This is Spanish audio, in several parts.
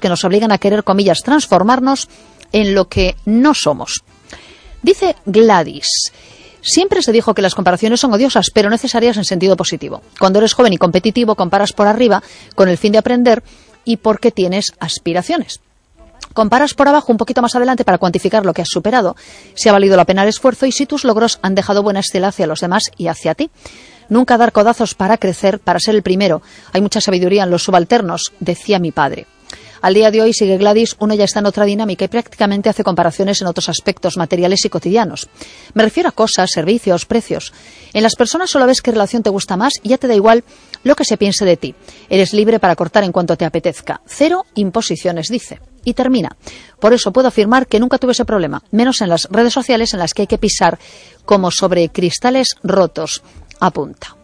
que nos obligan a querer, comillas, transformarnos en lo que no somos. Dice Gladys: siempre se dijo que las comparaciones son odiosas, pero necesarias en sentido positivo. Cuando eres joven y competitivo, comparas por arriba con el fin de aprender y porque tienes aspiraciones. Comparas por abajo un poquito más adelante para cuantificar lo que has superado, si ha valido la pena el esfuerzo y si tus logros han dejado buena estela hacia los demás y hacia ti. Nunca dar codazos para crecer, para ser el primero. Hay mucha sabiduría en los subalternos, decía mi padre. Al día de hoy, sigue Gladys, uno ya está en otra dinámica y prácticamente hace comparaciones en otros aspectos materiales y cotidianos. Me refiero a cosas, servicios, precios. En las personas solo ves qué relación te gusta más y ya te da igual lo que se piense de ti. Eres libre para cortar en cuanto te apetezca. 0 imposiciones, dice. Y termina. Por eso puedo afirmar que nunca tuve ese problema, menos en las redes sociales en las que hay que pisar como sobre cristales rotos. Apunta.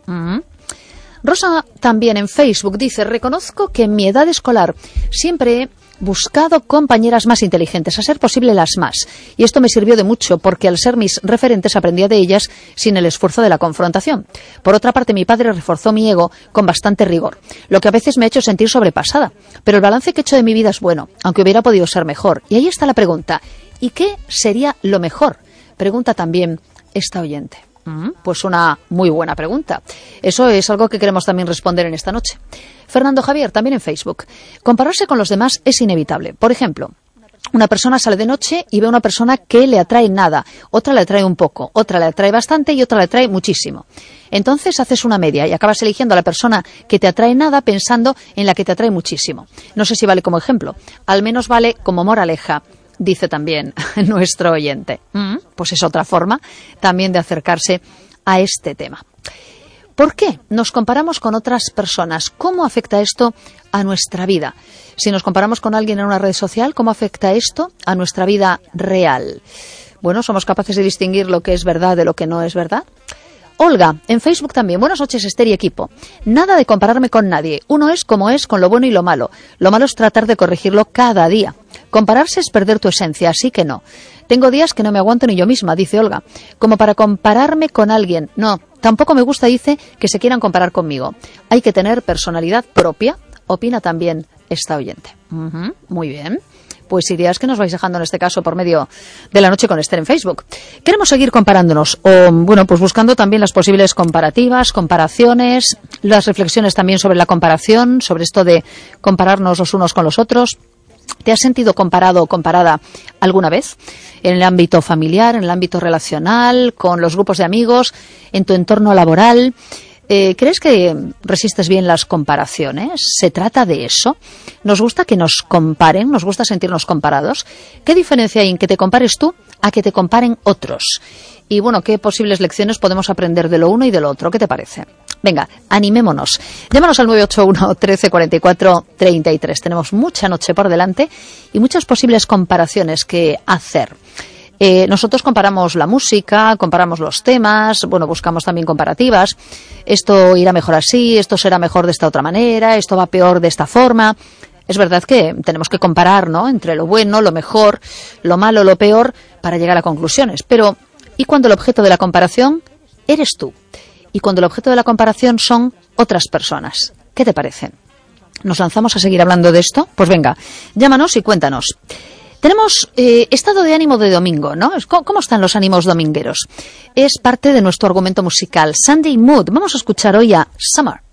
Rosa también en Facebook dice: reconozco que en mi edad escolar siempre he buscado compañeras más inteligentes, a ser posible las más. Y esto me sirvió de mucho porque al ser mis referentes aprendía de ellas sin el esfuerzo de la confrontación. Por otra parte, mi padre reforzó mi ego con bastante rigor, lo que a veces me ha hecho sentir sobrepasada. Pero el balance que he hecho de mi vida es bueno, aunque hubiera podido ser mejor. Y ahí está la pregunta: ¿y qué sería lo mejor? Pregunta también esta oyente. Pues una muy buena pregunta. Eso es algo que queremos también responder en esta noche. Fernando Javier, también en Facebook. Compararse con los demás es inevitable. Por ejemplo, una persona sale de noche y ve a una persona que le atrae nada, otra le atrae un poco, otra le atrae bastante y otra le atrae muchísimo. Entonces haces una media y acabas eligiendo a la persona que te atrae nada pensando en la que te atrae muchísimo. No sé si vale como ejemplo, al menos vale como moraleja, dice también nuestro oyente. Pues es otra forma también de acercarse a este tema. ¿Por qué nos comparamos con otras personas? ¿Cómo afecta esto a nuestra vida? Si nos comparamos con alguien en una red social, ¿cómo afecta esto a nuestra vida real? Bueno, ¿somos capaces de distinguir lo que es verdad de lo que no es verdad? Olga, en Facebook también. Buenas noches, Esther y equipo. Nada de compararme con nadie. Uno es como es, con lo bueno y lo malo. Lo malo es tratar de corregirlo cada día. Compararse es perder tu esencia, así que no. Tengo días que no me aguanto ni yo misma, dice Olga. Como para compararme con alguien. No, tampoco me gusta, dice, que se quieran comparar conmigo. Hay que tener personalidad propia, opina también esta oyente. Muy bien. Pues ideas que nos vais dejando en este caso por medio de la noche con Esther en Facebook. Queremos seguir comparándonos o, bueno, pues buscando también las posibles comparativas, comparaciones, las reflexiones también sobre la comparación, sobre esto de compararnos los unos con los otros. ¿Te has sentido comparado o comparada alguna vez? En el ámbito familiar, en el ámbito relacional, con los grupos de amigos, en tu entorno laboral. ¿Crees que resistes bien las comparaciones? ¿Se trata de eso? ¿Nos gusta que nos comparen? ¿Nos gusta sentirnos comparados? ¿Qué diferencia hay en que te compares tú a que te comparen otros? Y bueno, ¿qué posibles lecciones podemos aprender de lo uno y de lo otro? ¿Qué te parece? Venga, animémonos. Llámanos al 981 13 44 33. Tenemos mucha noche por delante y muchas posibles comparaciones que hacer. Nosotros comparamos la música, comparamos los temas, bueno, buscamos también comparativas. Esto irá mejor así, esto será mejor de esta otra manera, esto va peor de esta forma. Es verdad que tenemos que comparar, ¿no?, entre lo bueno, lo mejor, lo malo, lo peor, para llegar a conclusiones. Pero, ¿y cuando el objeto de la comparación eres tú? Y cuando el objeto de la comparación son otras personas. ¿Qué te parece? ¿Nos lanzamos a seguir hablando de esto? Pues venga, llámanos y cuéntanos. Tenemos estado de ánimo de domingo, ¿no? ¿Cómo están los ánimos domingueros? Es parte de nuestro argumento musical. Sunday Mood. Vamos a escuchar hoy a Summer.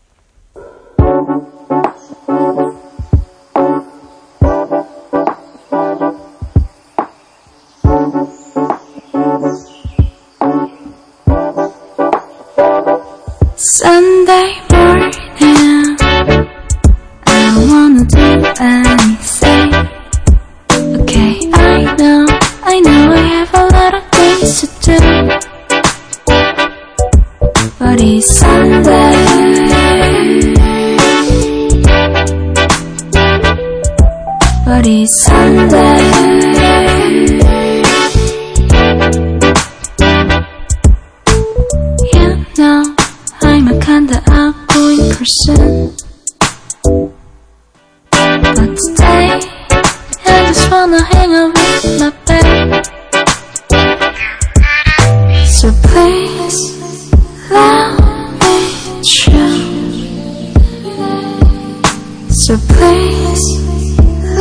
Sunday morning, I wanna do anything. Okay, I know I have a lot of things to do, but it's Sunday, but it's Sunday. You know, I'm a kinda outgoing person, but today I just wanna hang out with my bed. So please let me show. So please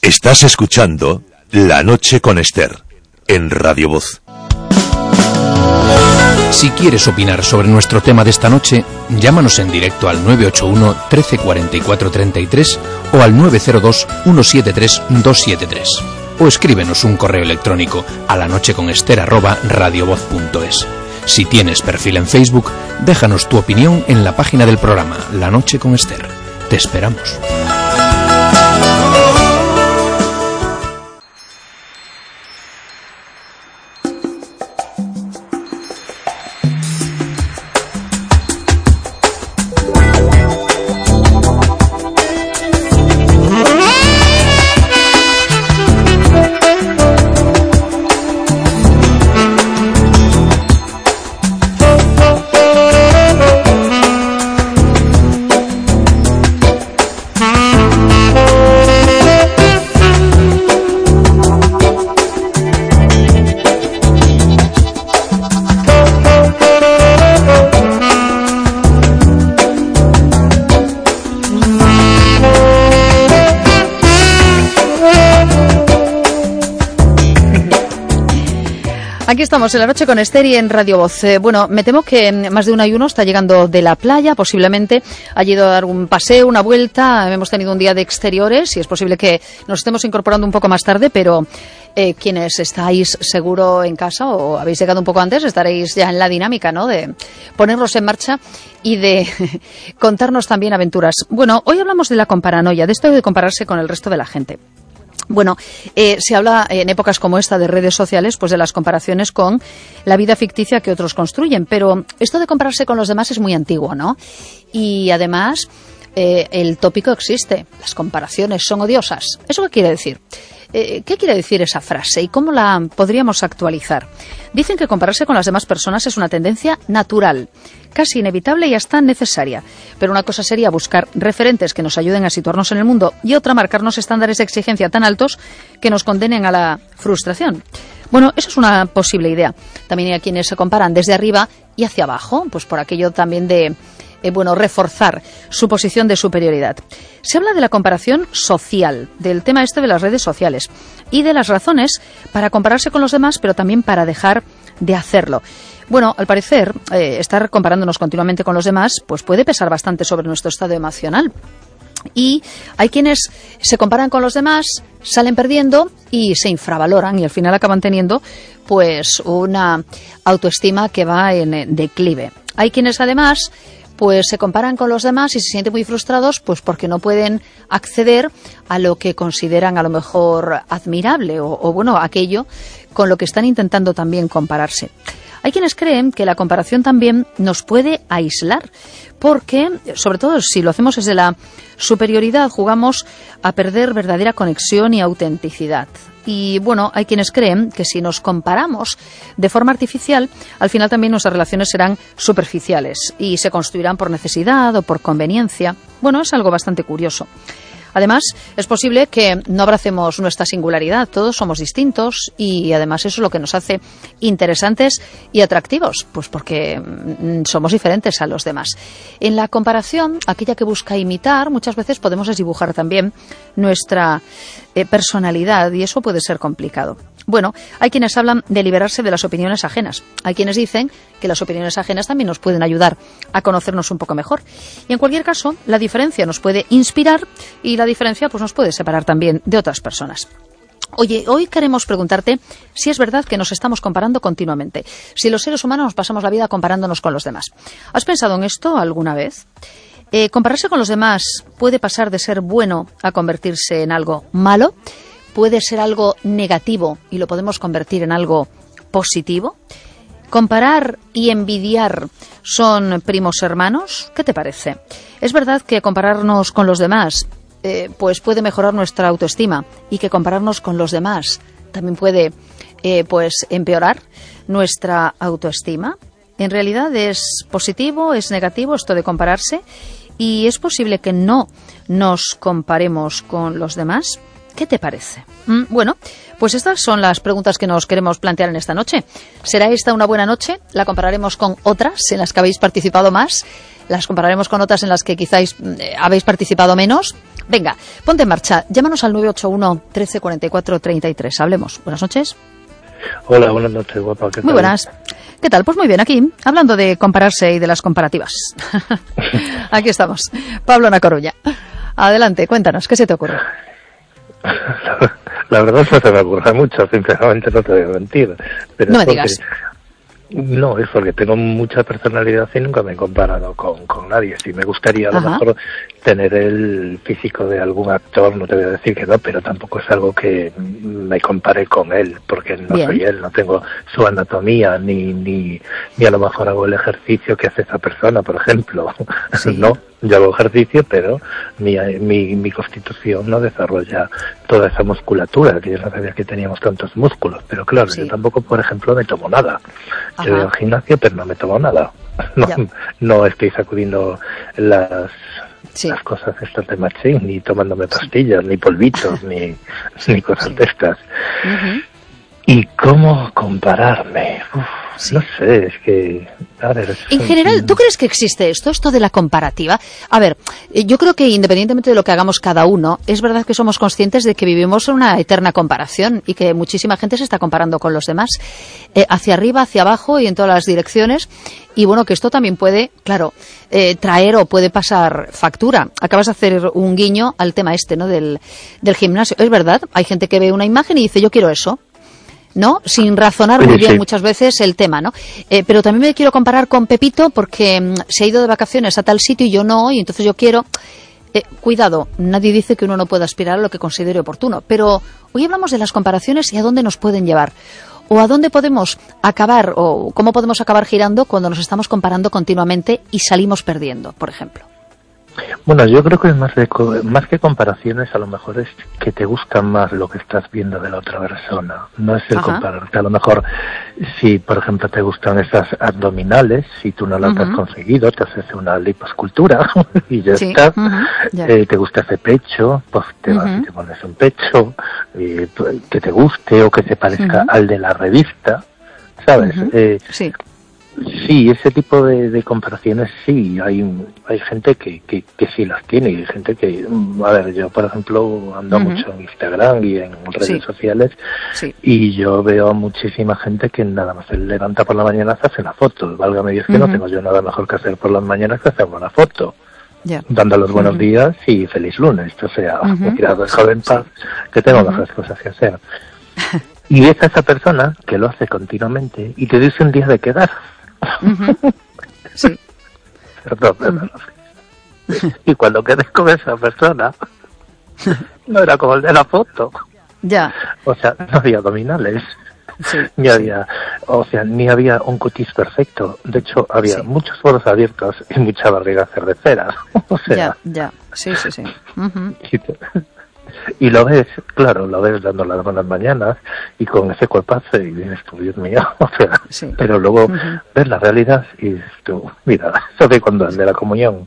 Estás escuchando La Noche con Esther en Radio Voz. Si quieres opinar sobre nuestro tema de esta noche, llámanos en directo al 981 13 44 33 o al 902 173 273. O escríbenos un correo electrónico a lanocheconester@radiovoz.es. Si tienes perfil en Facebook, déjanos tu opinión en la página del programa La Noche con Esther. Te esperamos. Aquí estamos en La Noche con Esther y en Radio Voz. Bueno, me temo que más de un ayuno está llegando de la playa, posiblemente ha ido a dar un paseo, una vuelta. Hemos tenido un día de exteriores y es posible que nos estemos incorporando un poco más tarde, pero quienes estáis seguro en casa o habéis llegado un poco antes, estaréis ya en la dinámica, ¿no?, de ponerlos en marcha y de contarnos también aventuras. Bueno, hoy hablamos de la comparanoia, de esto de compararse con el resto de la gente. Bueno, se habla en épocas como esta de redes sociales, pues de las comparaciones con la vida ficticia que otros construyen, pero esto de compararse con los demás es muy antiguo, ¿no? Y además el tópico existe, las comparaciones son odiosas. ¿Eso qué quiere decir? ¿Qué quiere decir esa frase y cómo la podríamos actualizar? Dicen que compararse con las demás personas es una tendencia natural, casi inevitable y hasta necesaria. Pero una cosa sería buscar referentes que nos ayuden a situarnos en el mundo y otra marcarnos estándares de exigencia tan altos que nos condenen a la frustración. Bueno, eso es una posible idea. También hay quienes se comparan desde arriba y hacia abajo, pues por aquello también de reforzar su posición de superioridad. Se habla de la comparación social, del tema este de las redes sociales y de las razones para compararse con los demás, pero también para dejar de hacerlo. Bueno, al parecer, estar comparándonos continuamente con los demás pues puede pesar bastante sobre nuestro estado emocional. Y hay quienes se comparan con los demás, salen perdiendo y se infravaloran y al final acaban teniendo pues una autoestima que va en declive. Hay quienes además pues se comparan con los demás y se sienten muy frustrados pues porque no pueden acceder a lo que consideran a lo mejor admirable o bueno, aquello con lo que están intentando también compararse. Hay quienes creen que la comparación también nos puede aislar, porque, sobre todo si lo hacemos desde la superioridad, jugamos a perder verdadera conexión y autenticidad. Y bueno, hay quienes creen que si nos comparamos de forma artificial, al final también nuestras relaciones serán superficiales y se construirán por necesidad o por conveniencia. Bueno, es algo bastante curioso. Además, es posible que no abracemos nuestra singularidad, todos somos distintos y además eso es lo que nos hace interesantes y atractivos, pues porque somos diferentes a los demás. En la comparación, aquella que busca imitar, muchas veces podemos desdibujar también nuestra personalidad y eso puede ser complicado. Bueno, hay quienes hablan de liberarse de las opiniones ajenas. Hay quienes dicen que las opiniones ajenas también nos pueden ayudar a conocernos un poco mejor. Y en cualquier caso, la diferencia nos puede inspirar y la diferencia pues nos puede separar también de otras personas. Oye, hoy queremos preguntarte si es verdad que nos estamos comparando continuamente. Si los seres humanos nos pasamos la vida comparándonos con los demás. ¿Has pensado en esto alguna vez? ¿Compararse con los demás puede pasar de ser bueno a convertirse en algo malo? ¿Puede ser algo negativo y lo podemos convertir en algo positivo? ¿Comparar y envidiar son primos hermanos? ¿Qué te parece? ¿Es verdad que compararnos con los demás pues puede mejorar nuestra autoestima y que compararnos con los demás también puede pues empeorar nuestra autoestima? ¿En realidad es positivo, es negativo esto de compararse? ¿Y es posible que no nos comparemos con los demás? ¿Qué te parece? Bueno, pues estas son las preguntas que nos queremos plantear en esta noche. ¿Será esta una buena noche? ¿La compararemos con otras en las que habéis participado más? ¿Las compararemos con otras en las que quizás habéis participado menos? Venga, ponte en marcha. Llámanos al 981 13 44 33. Hablemos. Buenas noches. Hola, buenas noches, guapa. ¿Qué tal? Muy buenas. ¿Qué tal? Pues muy bien, aquí, hablando de compararse y de las comparativas. Aquí estamos. Pablo Na Coruña. Adelante, cuéntanos, ¿qué se te ocurre? La verdad es que no se me ocurre mucho, sinceramente no te voy a mentir. Pero no me digas. No, es porque tengo mucha personalidad y nunca me he comparado con nadie. Sí me gustaría a lo mejor tener el físico de algún actor, no te voy a decir que no, pero tampoco es algo que me compare con él, porque no soy él, no tengo su anatomía, ni a lo mejor hago el ejercicio que hace esa persona, por ejemplo. Sí. No, yo hago ejercicio, pero mi constitución no desarrolla toda esa musculatura, que yo no sabía que teníamos tantos músculos, pero claro, yo tampoco, por ejemplo, me tomo nada. Yo voy al gimnasio, pero no me tomo nada. No estoy sacudiendo las cosas estas de machín, ni tomándome pastillas, ni polvitos, ni cosas de estas. ¿Y cómo compararme? No sé, es que... A ver, en general, ¿tú crees que existe esto de la comparativa? A ver, yo creo que independientemente de lo que hagamos cada uno, es verdad que somos conscientes de que vivimos en una eterna comparación y que muchísima gente se está comparando con los demás, hacia arriba, hacia abajo y en todas las direcciones. Y bueno, que esto también puede, claro, traer o puede pasar factura. Acabas de hacer un guiño al tema ¿no? del gimnasio. Es verdad, hay gente que ve una imagen y dice, yo quiero eso, ¿no? Sin razonar muy bien muchas veces el tema, ¿no? Pero también me quiero comparar con Pepito porque se ha ido de vacaciones a tal sitio y yo no, y entonces yo quiero... cuidado, nadie dice que uno no pueda aspirar a lo que considere oportuno, pero hoy hablamos de las comparaciones y a dónde nos pueden llevar. O a dónde podemos acabar, o cómo podemos acabar girando cuando nos estamos comparando continuamente y salimos perdiendo, por ejemplo. Bueno, yo creo que más que comparaciones, a lo mejor es que te gusta más lo que estás viendo de la otra persona. No es el compararte. A lo mejor, si por ejemplo te gustan esas abdominales, si tú no las has conseguido, te haces una liposcultura y ya está. Te gusta ese pecho, pues te vas y te pones un pecho que te guste o que se parezca al de la revista, ¿sabes? Sí, ese tipo de comparaciones sí, hay gente que sí las tiene y hay gente que, a ver, yo por ejemplo ando mucho en Instagram y en redes sociales y yo veo a muchísima gente que nada más se levanta por la mañana se hace una foto, válgame Dios que no tengo yo nada mejor que hacer por las mañanas que hacerme una foto. Dando los buenos días y feliz lunes, o sea, mira, déjame en paz que tengo mejores cosas que hacer. Y ves a esa persona que lo hace continuamente y te dice un día de quedar. Perdón. Y cuando quedes con esa persona no era como el de la foto. O sea, no había abdominales, ni había un cutis perfecto. De hecho, había muchos poros abiertos y mucha barriga cervecera. O sea, sí. Y lo ves dando las buenas mañanas y con ese cuerpazo y dices tú, Dios mío, o sea, pero luego ves la realidad y dices tú, mira, eso de cuando de la comunión.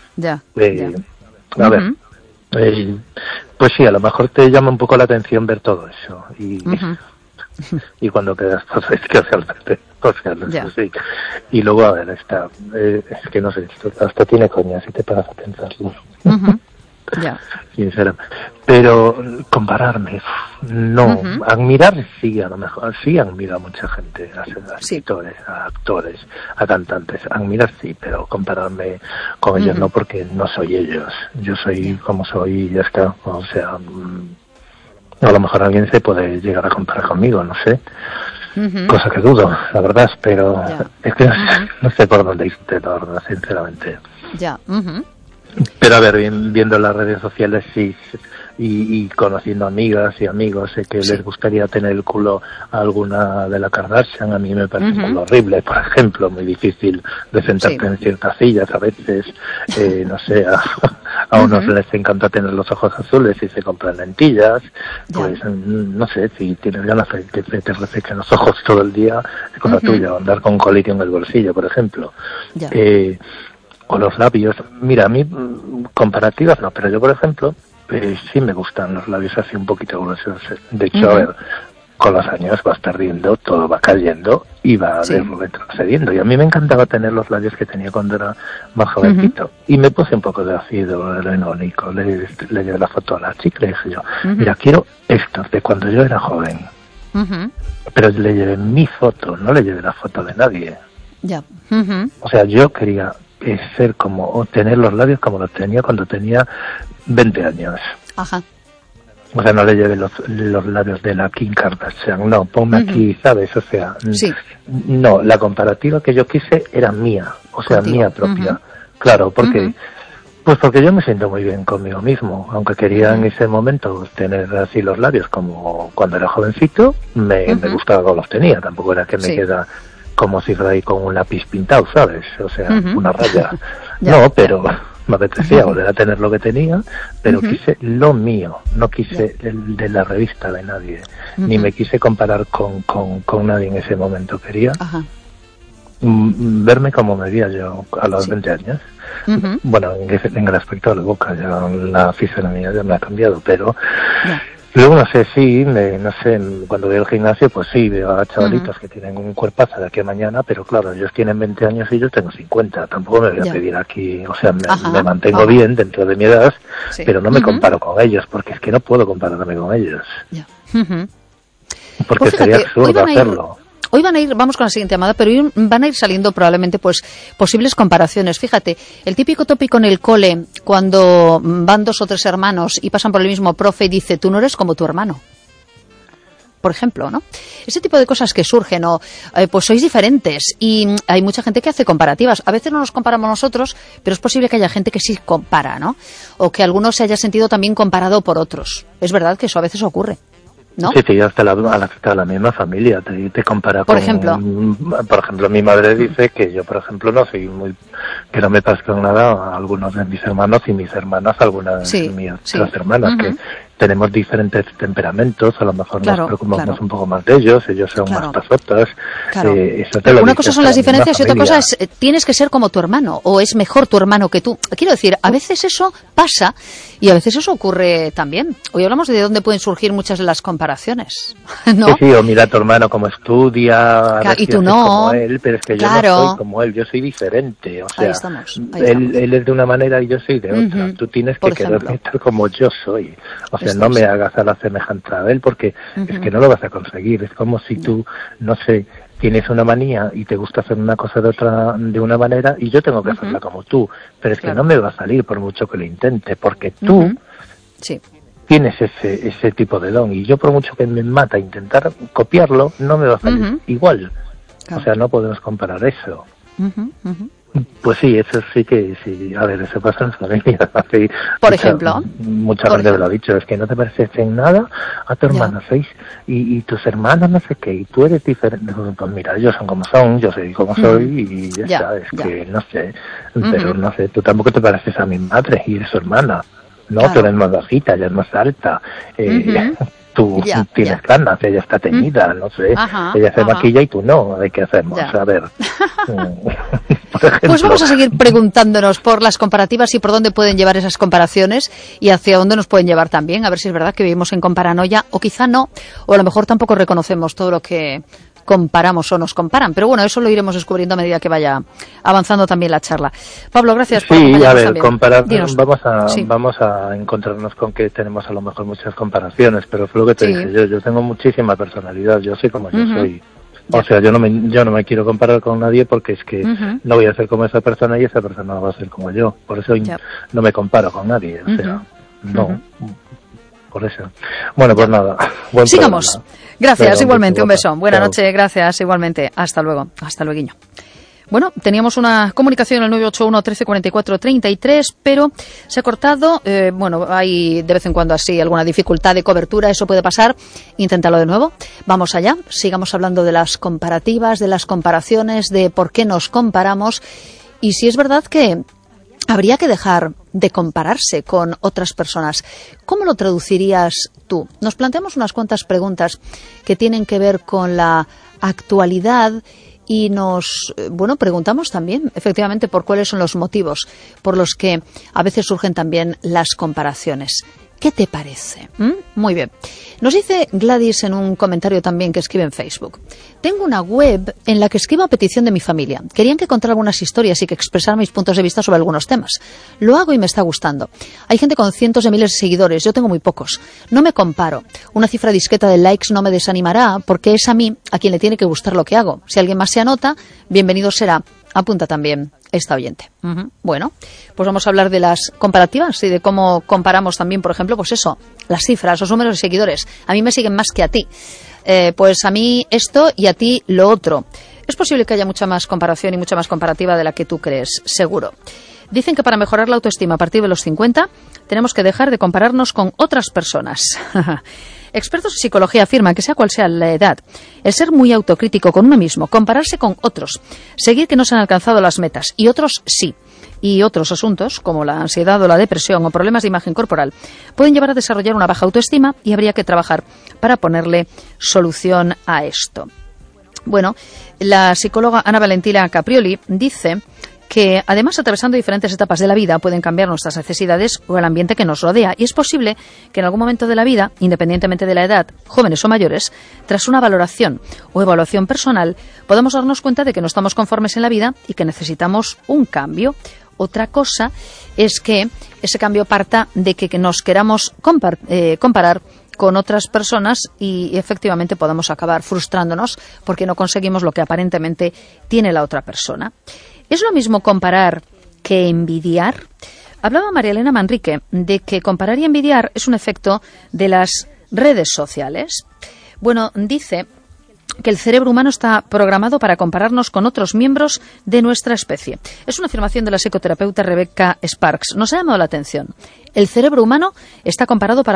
A ver, pues sí, a lo mejor te llama un poco la atención ver todo eso y cuando quedas, pues es que realmente, sí. Y luego, a ver, es que no sé, esto hasta tiene coña si te paras a pensarlo. Sinceramente, pero compararme no, admirar sí, a lo mejor sí admiro a mucha gente, a actores, a cantantes, admirar sí, pero compararme con ellos no, porque no soy ellos, yo soy como soy y ya está. O sea, a lo mejor alguien se puede llegar a comparar conmigo, no sé, cosa que dudo, la verdad, pero es que no sé por dónde irte, la verdad, sinceramente. Pero a ver, viendo las redes sociales sí, y conociendo amigas y amigos, sé que les gustaría tener el culo a alguna de la Kardashian. A mí me parece un culo horrible, por ejemplo, muy difícil de sentarte en ciertas sillas a veces. No sé, a unos les encanta tener los ojos azules y se compran lentillas. Pues no sé, si tienes ganas de que te resequen los ojos todo el día, es cosa tuya, andar con colirio en el bolsillo, por ejemplo. O los labios. Mira, a mí comparativas no, pero yo, por ejemplo, sí me gustan los labios así un poquito gruesos. De hecho, a ver, con los años vas perdiendo, todo va cayendo y va retrocediendo. Y a mí me encantaba tener los labios que tenía cuando era más jovencito. Y me puse un poco de ácido renónico, le llevé la foto a la chica y le dije yo, mira, quiero estos de cuando yo era joven. Pero le llevé mi foto, no le llevé la foto de nadie. Ya. O sea, yo quería ser como, o tener los labios como los tenía cuando tenía 20 años. Ajá. O sea, no le llevé los labios de la Kim Kardashian, no, ponme aquí, ¿sabes? O sea, no, la comparativa que yo quise era mía, o sea, mía propia. Claro, porque pues porque yo me siento muy bien conmigo mismo, aunque quería en ese momento tener así los labios como cuando era jovencito, me gustaba como los tenía, tampoco era que me queda como si fuera ahí con un lápiz pintado, ¿sabes? O sea, una raya. No, pero me apetecía volver a tener lo que tenía, pero quise lo mío, no quise el de la revista de nadie, ni me quise comparar con nadie en ese momento. Quería verme como me veía yo a los 20 años. Bueno, en el aspecto de la boca, ya la fisonomía ya me ha cambiado, pero luego no sé, cuando voy al gimnasio, pues sí, veo a chavalitos que tienen un cuerpazo de aquí a mañana, pero claro, ellos tienen 20 años y yo tengo 50, tampoco me voy a pedir aquí, o sea, me mantengo bien dentro de mi edad, pero no me comparo con ellos, porque es que no puedo compararme con ellos. Porque pues sería absurdo hacerlo. Hoy van a ir, vamos con la siguiente llamada, pero hoy van a ir saliendo probablemente pues posibles comparaciones. Fíjate, el típico tópico en el cole, cuando van 2 o 3 hermanos y pasan por el mismo profe y dice, tú no eres como tu hermano. Por ejemplo, ¿no? Ese tipo de cosas que surgen, o pues sois diferentes, y hay mucha gente que hace comparativas. A veces no nos comparamos nosotros, pero es posible que haya gente que sí compara, ¿no? O que alguno se haya sentido también comparado por otros. Es verdad que eso a veces ocurre, ¿no? Sí, hasta la misma familia te compara por con... ejemplo. Por ejemplo, mi madre dice que yo, por ejemplo, que no me pasa con nada a algunos de mis hermanos y mis hermanas, algunas de mis otras hermanas, que tenemos diferentes temperamentos, a lo mejor nos preocupamos un poco más de ellos son más pasotas. Eso una cosa son las diferencias y otra cosa es tienes que ser como tu hermano, o es mejor tu hermano que tú. Quiero decir, a veces eso pasa y a veces eso ocurre también. Hoy hablamos de dónde pueden surgir muchas de las comparaciones, ¿no? Sí, o mira a tu hermano cómo estudia, y tú no, como él, pero es que yo no soy como él, yo soy diferente, o sea, ahí estamos. Él es de una manera y yo soy de otra. Tú tienes que quererme tal como yo soy, o sea, no me hagas a la semejanza de él, porque es que no lo vas a conseguir. Es como si tú, no sé, tienes una manía y te gusta hacer una cosa de una manera y yo tengo que hacerla como tú, pero es que no me va a salir por mucho que lo intente, porque tú tienes ese tipo de don y yo por mucho que me mata intentar copiarlo, no me va a salir igual. O sea, no podemos comparar eso. Pues sí, eso sí que sí. A ver, eso pasa en familia. Por ejemplo. Mucha gente me lo ha dicho, es que no te pareces en nada a tu hermano, ¿sabes? Y tus hermanos no sé qué, y tú eres diferente. Pues mira, ellos son como son, yo soy como soy y ya está. Es que no sé, pero no sé, tú tampoco te pareces a mi madre y eres su hermana. No, tú eres más bajita, ella es más alta. Tú tienes canas, ella está teñida, no sé, ella se maquilla y tú no, ¿de qué hacemos? A ver. Pues vamos a seguir preguntándonos por las comparativas y por dónde pueden llevar esas comparaciones y hacia dónde nos pueden llevar también, a ver si es verdad que vivimos en comparanoia o quizá no, o a lo mejor tampoco reconocemos todo lo que comparamos o nos comparan, pero bueno, eso lo iremos descubriendo a medida que vaya avanzando también la charla. Pablo, gracias por acompañarnos. A ver, también. comparar, vamos a encontrarnos con que tenemos a lo mejor muchas comparaciones, pero fue lo que te dije yo tengo muchísima personalidad, yo soy como yo soy. O sea, yo no me quiero comparar con nadie porque es que no voy a ser como esa persona y esa persona no va a ser como yo, por eso no me comparo con nadie, o sea, no. Por eso. Bueno, pues nada. Sigamos. Programa. Gracias, igualmente. Un beso. Buenas noches, gracias, igualmente. Hasta luego. Hasta lueguiño. Bueno, teníamos una comunicación en el 981 1344 33, pero se ha cortado. Bueno, hay de vez en cuando así alguna dificultad de cobertura, eso puede pasar. Inténtalo de nuevo. Vamos allá. Sigamos hablando de las comparativas, de las comparaciones, de por qué nos comparamos. Y si es verdad que habría que dejar de compararse con otras personas. ¿Cómo lo traducirías tú? Nos planteamos unas cuantas preguntas que tienen que ver con la actualidad y nos, preguntamos también, efectivamente, por cuáles son los motivos por los que a veces surgen también las comparaciones. ¿Qué te parece? Muy bien. Nos dice Gladys en un comentario también que escribe en Facebook. Tengo una web en la que escribo a petición de mi familia. Querían que contara algunas historias y que expresara mis puntos de vista sobre algunos temas. Lo hago y me está gustando. Hay gente con cientos de miles de seguidores. Yo tengo muy pocos. No me comparo. Una cifra discreta de likes no me desanimará porque es a mí a quien le tiene que gustar lo que hago. Si alguien más se anota, bienvenido será. Apunta también esta oyente. Bueno, pues vamos a hablar de las comparativas y de cómo comparamos también, por ejemplo, pues eso, las cifras, los números de seguidores. A mí me siguen más que a ti. Pues a mí esto y a ti lo otro. Es posible que haya mucha más comparación y mucha más comparativa de la que tú crees, seguro. Dicen que para mejorar la autoestima a partir de los 50 tenemos que dejar de compararnos con otras personas. Expertos en psicología afirman que sea cual sea la edad, el ser muy autocrítico con uno mismo, compararse con otros, seguir que no se han alcanzado las metas y otros sí, y otros asuntos como la ansiedad o la depresión o problemas de imagen corporal pueden llevar a desarrollar una baja autoestima y habría que trabajar para ponerle solución a esto. Bueno, la psicóloga Ana Valentina Caprioli dice que además atravesando diferentes etapas de la vida pueden cambiar nuestras necesidades o el ambiente que nos rodea y es posible que en algún momento de la vida, independientemente de la edad, jóvenes o mayores, tras una valoración o evaluación personal, podamos darnos cuenta de que no estamos conformes en la vida y que necesitamos un cambio. Otra cosa es que ese cambio parta de que nos queramos comparar con otras personas y efectivamente podamos acabar frustrándonos porque no conseguimos lo que aparentemente tiene la otra persona. ¿Es lo mismo comparar que envidiar? Hablaba María Elena Manrique de que comparar y envidiar es un efecto de las redes sociales. Bueno, dice que el cerebro humano está programado para compararnos con otros miembros de nuestra especie. Es una afirmación de la psicoterapeuta Rebecca Sparks. Nos ha llamado la atención. El cerebro humano está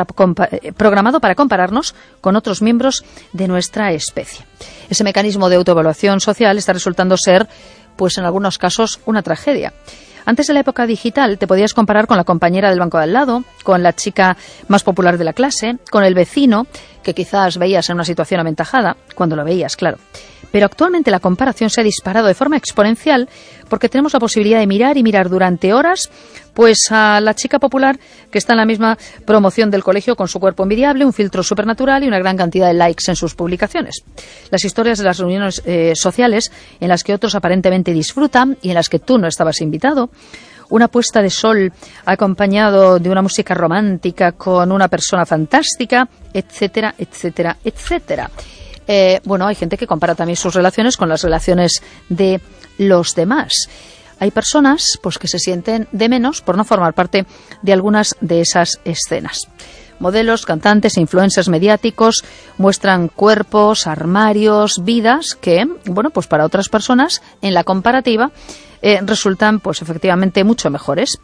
programado para compararnos con otros miembros de nuestra especie. Ese mecanismo de autoevaluación social está resultando ser, pues en algunos casos, una tragedia. Antes de la época digital te podías comparar con la compañera del banco de al lado, con la chica más popular de la clase, con el vecino, que quizás veías en una situación aventajada, cuando lo veías, claro. Pero actualmente la comparación se ha disparado de forma exponencial porque tenemos la posibilidad de mirar y mirar durante horas pues a la chica popular que está en la misma promoción del colegio con su cuerpo envidiable, un filtro supernatural y una gran cantidad de likes en sus publicaciones. Las historias de las reuniones sociales en las que otros aparentemente disfrutan y en las que tú no estabas invitado. Una puesta de sol acompañado de una música romántica con una persona fantástica, etcétera, etcétera, etcétera. Bueno, hay gente que compara también sus relaciones con las relaciones de los demás. Hay personas pues que se sienten de menos por no formar parte de algunas de esas escenas. Modelos, cantantes e influencers mediáticos muestran cuerpos, armarios, vidas que, bueno, pues para otras personas en la comparativa resultan pues efectivamente mucho mejores.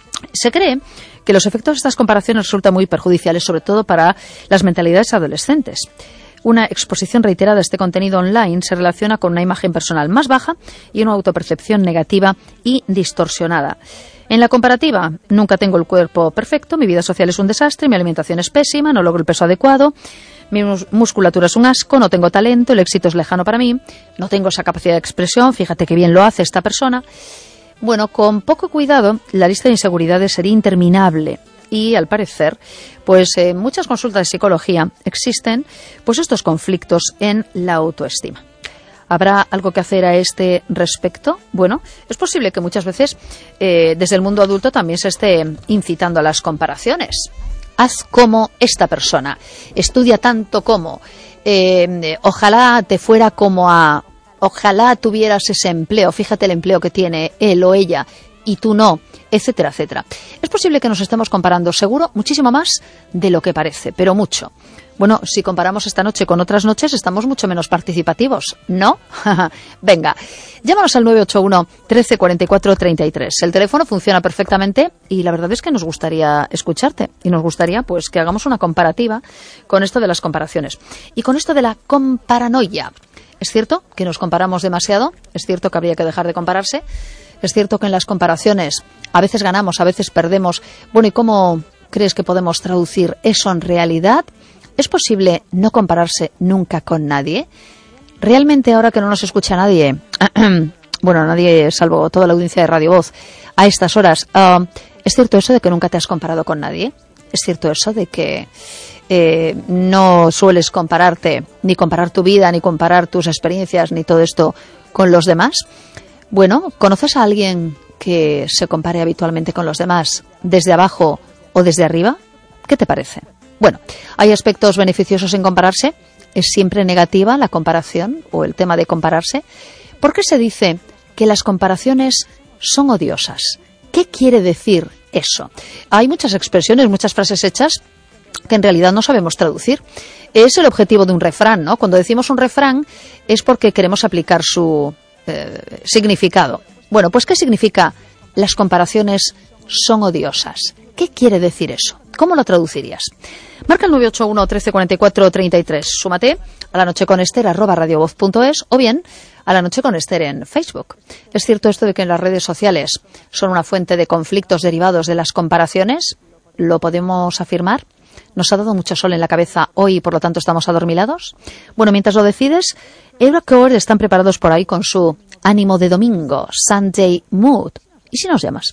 Se cree que los efectos de estas comparaciones resultan muy perjudiciales, sobre todo para las mentalidades adolescentes. Una exposición reiterada a este contenido online se relaciona con una imagen personal más baja y una autopercepción negativa y distorsionada. En la comparativa, nunca tengo el cuerpo perfecto, mi vida social es un desastre, mi alimentación es pésima, no logro el peso adecuado, mi musculatura es un asco, no tengo talento, el éxito es lejano para mí, no tengo esa capacidad de expresión, fíjate qué bien lo hace esta persona. Bueno, con poco cuidado, la lista de inseguridades sería interminable. Y, al parecer, pues en muchas consultas de psicología existen pues estos conflictos en la autoestima. ¿Habrá algo que hacer a este respecto? Bueno, es posible que muchas veces desde el mundo adulto también se esté incitando a las comparaciones. Haz como esta persona, estudia tanto como, ojalá te fuera como a, ojalá tuvieras ese empleo, fíjate el empleo que tiene él o ella y tú no, etcétera, etcétera. Es posible que nos estemos comparando, seguro, muchísimo más de lo que parece, pero mucho. Bueno, si comparamos esta noche con otras noches, estamos mucho menos participativos, ¿no? Venga, llámanos al 981 13 44 33. El teléfono funciona perfectamente y la verdad es que nos gustaría escucharte y nos gustaría pues que hagamos una comparativa con esto de las comparaciones y con esto de la comparanoia. ¿Es cierto que nos comparamos demasiado? ¿Es cierto que habría que dejar de compararse? Es cierto que en las comparaciones a veces ganamos, a veces perdemos. Bueno, ¿y cómo crees que podemos traducir eso en realidad? ¿Es posible no compararse nunca con nadie? ¿Realmente ahora que no nos escucha nadie, bueno, nadie salvo toda la audiencia de Radio Voz, a estas horas, ¿es cierto eso de que nunca te has comparado con nadie? Es cierto eso de que no sueles compararte, ni comparar tu vida, ni comparar tus experiencias, ni todo esto con los demás. Bueno, ¿conoces a alguien que se compare habitualmente con los demás desde abajo o desde arriba? ¿Qué te parece? Bueno, hay aspectos beneficiosos en compararse. ¿Es siempre negativa la comparación o el tema de compararse? ¿Por qué se dice que las comparaciones son odiosas? ¿Qué quiere decir eso? Hay muchas expresiones, muchas frases hechas que en realidad no sabemos traducir. Es el objetivo de un refrán, ¿no? Cuando decimos un refrán es porque queremos aplicar su significado. Bueno, pues ¿qué significa las comparaciones son odiosas? ¿Qué quiere decir eso? ¿Cómo lo traducirías? Marca el 981 13 44 33. Súmate a La Noche con Ester @radiovoz.es o bien a La Noche con Ester en Facebook. Es cierto esto de que en las redes sociales son una fuente de conflictos derivados de las comparaciones. ¿Lo podemos afirmar? ¿Nos ha dado mucho sol en la cabeza hoy y por lo tanto estamos adormilados? Bueno, mientras lo decides, Eurocore están preparados por ahí con su ánimo de domingo, Sunday Mood. ¿Y si nos llamas?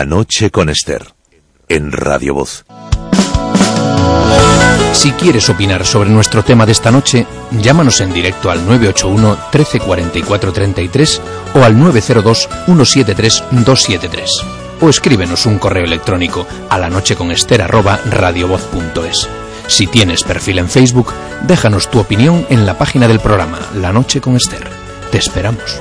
La noche con Esther, en Radio Voz. Si quieres opinar sobre nuestro tema de esta noche, llámanos en directo al 981 13 44 33 o al 902 173 273. O escríbenos un correo electrónico a lanocheconester@radiovoz.es. Si tienes perfil en Facebook, déjanos tu opinión en la página del programa La Noche con Esther. Te esperamos.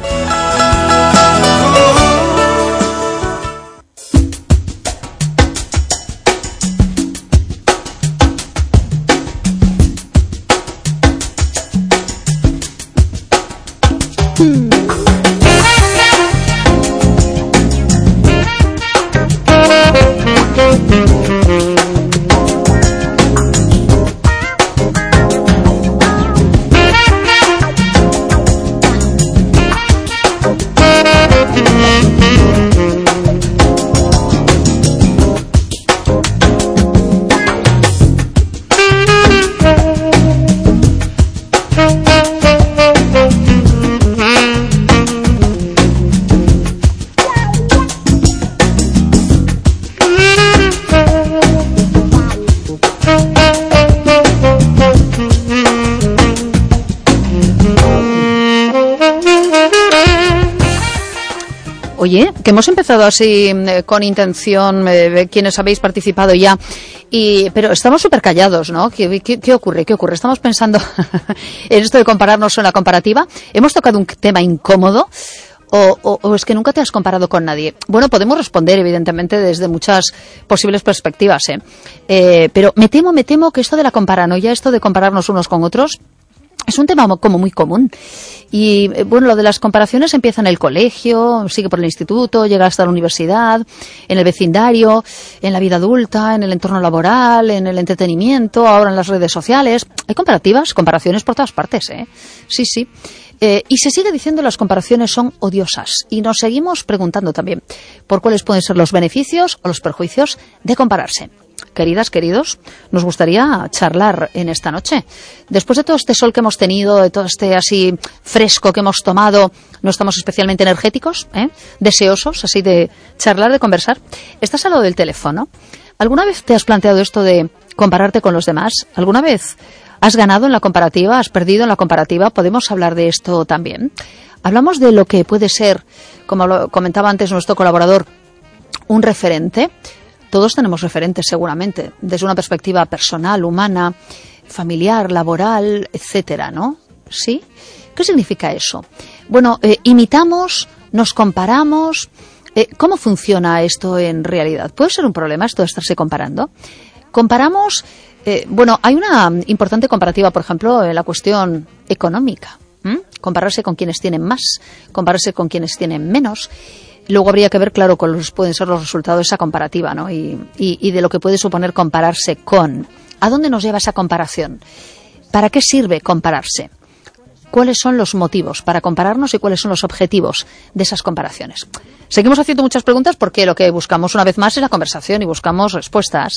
Oye, que hemos empezado así con intención, quienes habéis participado ya, pero estamos súper callados, ¿no? ¿Qué ocurre? Estamos pensando en esto de compararnos en la comparativa. ¿Hemos tocado un tema incómodo? ¿O es que nunca te has comparado con nadie? Bueno, podemos responder, evidentemente, desde muchas posibles perspectivas, pero me temo que esto de la comparanoia, esto de compararnos unos con otros, es un tema como muy común. Y bueno, lo de las comparaciones empieza en el colegio, sigue por el instituto, llega hasta la universidad, en el vecindario, en la vida adulta, en el entorno laboral, en el entretenimiento, ahora en las redes sociales. Hay comparaciones por todas partes, Sí. Y se sigue diciendo que las comparaciones son odiosas. Y nos seguimos preguntando también por cuáles pueden ser los beneficios o los perjuicios de compararse. Queridas, queridos, nos gustaría charlar en esta noche. Después de todo este sol que hemos tenido, de todo este así fresco que hemos tomado, ¿no estamos especialmente energéticos? Deseosos así de charlar, de conversar. ¿Estás al lado del teléfono? ¿Alguna vez te has planteado esto de compararte con los demás? ¿Alguna vez has ganado en la comparativa? ¿Has perdido en la comparativa? ¿Podemos hablar de esto también? Hablamos de lo que puede ser, como lo comentaba antes nuestro colaborador, un referente. Todos tenemos referentes seguramente, desde una perspectiva personal, humana, familiar, laboral, etcétera, ¿no? ¿Sí? ¿Qué significa eso? Bueno, imitamos, nos comparamos. ¿Cómo funciona esto en realidad? ¿Puede ser un problema esto de estarse comparando? Comparamos, hay una importante comparativa, por ejemplo, en la cuestión económica. Compararse con quienes tienen más, compararse con quienes tienen menos. Luego habría que ver, claro, cuáles pueden ser los resultados de esa comparativa, ¿no? Y de lo que puede suponer compararse con. ¿A dónde nos lleva esa comparación? ¿Para qué sirve compararse? ¿Cuáles son los motivos para compararnos y cuáles son los objetivos de esas comparaciones? Seguimos haciendo muchas preguntas porque lo que buscamos una vez más es la conversación y buscamos respuestas.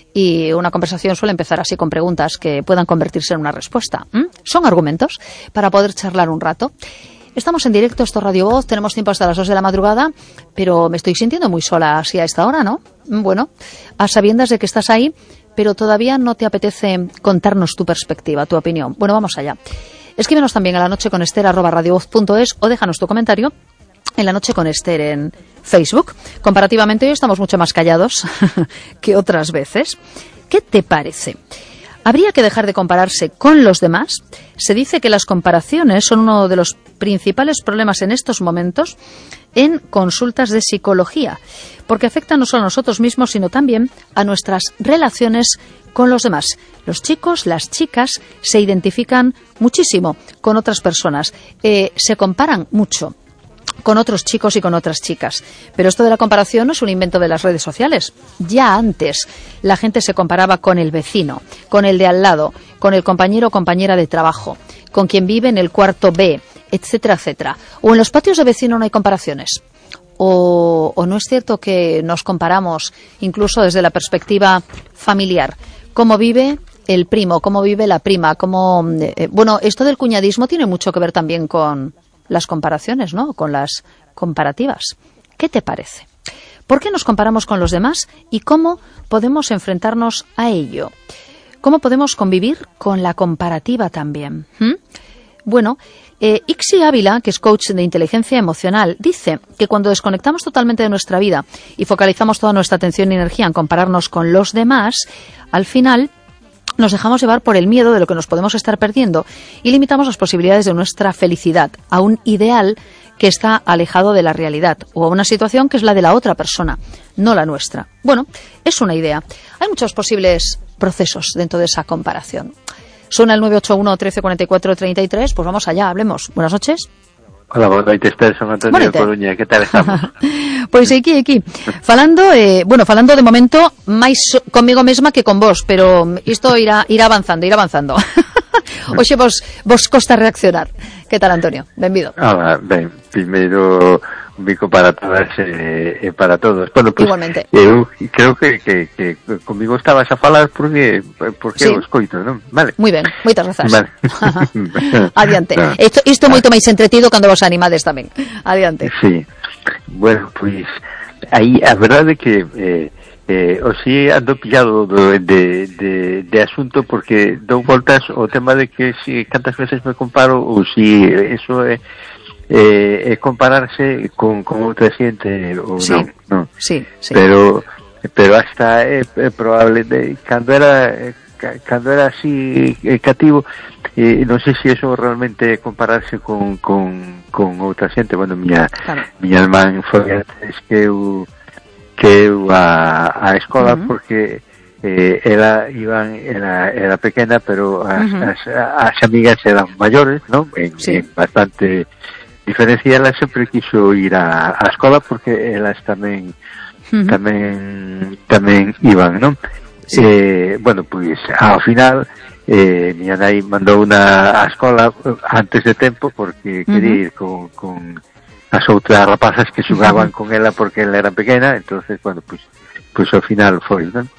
Y una conversación suele empezar así con preguntas que puedan convertirse en una respuesta. Son argumentos para poder charlar un rato. Estamos en directo, esto es Radio Voz, tenemos tiempo hasta las 2 de la madrugada, pero me estoy sintiendo muy sola así a esta hora, ¿no? Bueno, a sabiendas de que estás ahí, pero todavía no te apetece contarnos tu perspectiva, tu opinión. Bueno, vamos allá. Escríbenos también a lanocheconester@radiovoz.es o déjanos tu comentario en La Noche con Esther en Facebook. Comparativamente hoy estamos mucho más callados que otras veces. ¿Qué te parece? ¿Habría que dejar de compararse con los demás? Se dice que las comparaciones son uno de los principales problemas en estos momentos en consultas de psicología, porque afectan no solo a nosotros mismos, sino también a nuestras relaciones con los demás. Los chicos, las chicas se identifican muchísimo con otras personas, se comparan mucho con otros chicos y con otras chicas. Pero esto de la comparación no es un invento de las redes sociales. Ya antes la gente se comparaba con el vecino, con el de al lado, con el compañero o compañera de trabajo, con quien vive en el cuarto B, etcétera, etcétera. O en los patios de vecino no hay comparaciones. O no es cierto que nos comparamos incluso desde la perspectiva familiar. ¿Cómo vive el primo? ¿Cómo vive la prima? Esto del cuñadismo tiene mucho que ver también con las comparaciones, ¿no? Con las comparativas. ¿Qué te parece? ¿Por qué nos comparamos con los demás y cómo podemos enfrentarnos a ello? ¿Cómo podemos convivir con la comparativa también? Bueno, Ixi Ávila, que es coach de inteligencia emocional, dice que cuando desconectamos totalmente de nuestra vida y focalizamos toda nuestra atención y energía en compararnos con los demás, al final nos dejamos llevar por el miedo de lo que nos podemos estar perdiendo y limitamos las posibilidades de nuestra felicidad a un ideal que está alejado de la realidad o a una situación que es la de la otra persona, no la nuestra. Bueno, es una idea. Hay muchos posibles procesos dentro de esa comparación. Suena el 981 13 44 33, pues vamos allá, hablemos. Buenas noches. Hola, boa noite, Esther, son Antonio de Coruña, que tal estamos? Pois aquí. Falando de momento máis comigo mesma que con vos, pero isto irá avanzando. Oxe, vos costa reaccionar. Que tal, Antonio? Benvido. Ben, primeiro un bico para todas e para todos. Bueno, pues, igualmente. Eu creo que comigo estabas a falar porque sí. Os coito, non? Vale. Moi ben, moitas grazas. Vale. Adiante. No. Isto moito máis entretido cando vos animades tamén. Adiante. Sí. Bueno, pois aí a verdade é que o si ando pillado de asunto porque dou voltas o tema de que si cantas veces me comparo ou si eso é compararse con outra xente ou sí. non. Sí. Pero hasta é probable cando era así cativo, non sei se eso realmente compararse con outra xente. Bueno, miña irmán foi antes que eu a escola porque ela era pequena, pero as amigas eran maiores, non? En bastante diferencia. Ela sempre quiso ir a escola porque elas tamén iban, non? Sí. Bueno, pois ao final miña nai mandou a escola antes de tempo porque quería ir con as outras rapazas que xugaban con ela porque ela era pequena. Entonces, bueno, pois ao final foi, non?